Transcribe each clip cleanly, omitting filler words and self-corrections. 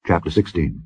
Chapter 16.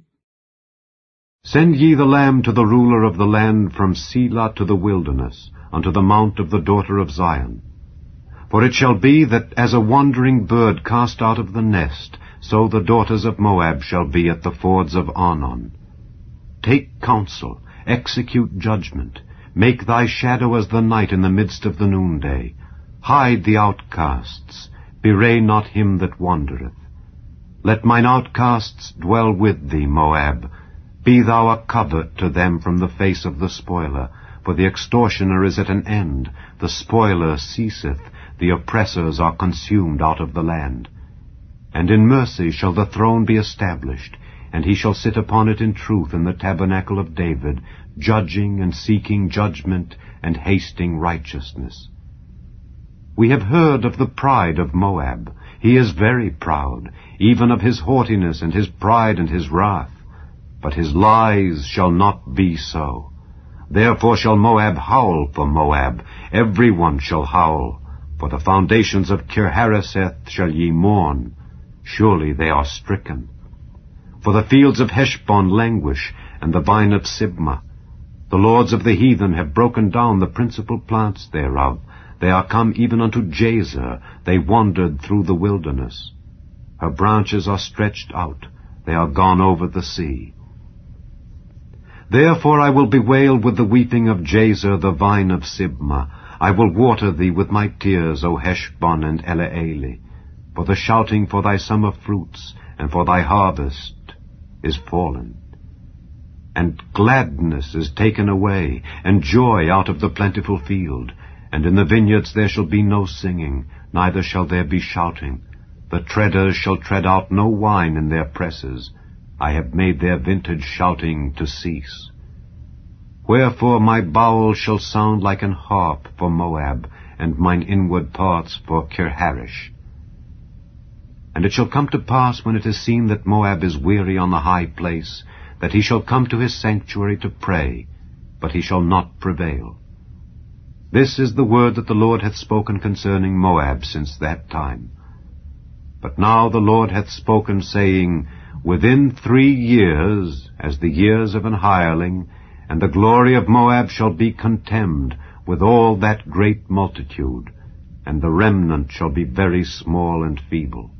Send ye the lamb to the ruler of the land from Selah to the wilderness, unto the mount of the daughter of Zion. For it shall be that as a wandering bird cast out of the nest, so the daughters of Moab shall be at the fords of Arnon. Take counsel, execute judgment, make thy shadow as the night in the midst of the noonday. Hide the outcasts, bewray not him that wandereth. Let mine outcasts dwell with thee, Moab. Be thou a covert to them from the face of the spoiler, for the extortioner is at an end, the spoiler ceaseth, the oppressors are consumed out of the land. And in mercy shall the throne be established, and he shall sit upon it in truth in the tabernacle of David, judging and seeking judgment and hasting righteousness. We have heard of the pride of Moab. He is very proud, even of his haughtiness and his pride and his wrath. But his lies shall not be so. Therefore shall Moab howl for Moab, every one shall howl. For the foundations of Kir-hareseth shall ye mourn. Surely they are stricken. For the fields of Heshbon languish, and the vine of Sibmah. The lords of the heathen have broken down the principal plants thereof. They are come even unto Jazer, they wandered through the wilderness. Her branches are stretched out, they are gone over the sea. Therefore I will bewail with the weeping of Jazer the vine of Sibmah. I will water thee with my tears, O Heshbon and Elealeh. For the shouting for thy summer fruits, and for thy harvest, is fallen. And gladness is taken away, and joy out of the plentiful field. And in the vineyards there shall be no singing, neither shall there be shouting. The treaders shall tread out no wine in their presses. I have made their vintage shouting to cease. Wherefore my bowels shall sound like an harp for Moab, and mine inward parts for Kir-haresh. And it shall come to pass, when it is seen that Moab is weary on the high place, that he shall come to his sanctuary to pray, but he shall not prevail. This is the word that the Lord hath spoken concerning Moab since that time. But now the Lord hath spoken, saying, Within 3 years, as the years of an hireling, and the glory of Moab shall be contemned with all that great multitude, and the remnant shall be very small and feeble.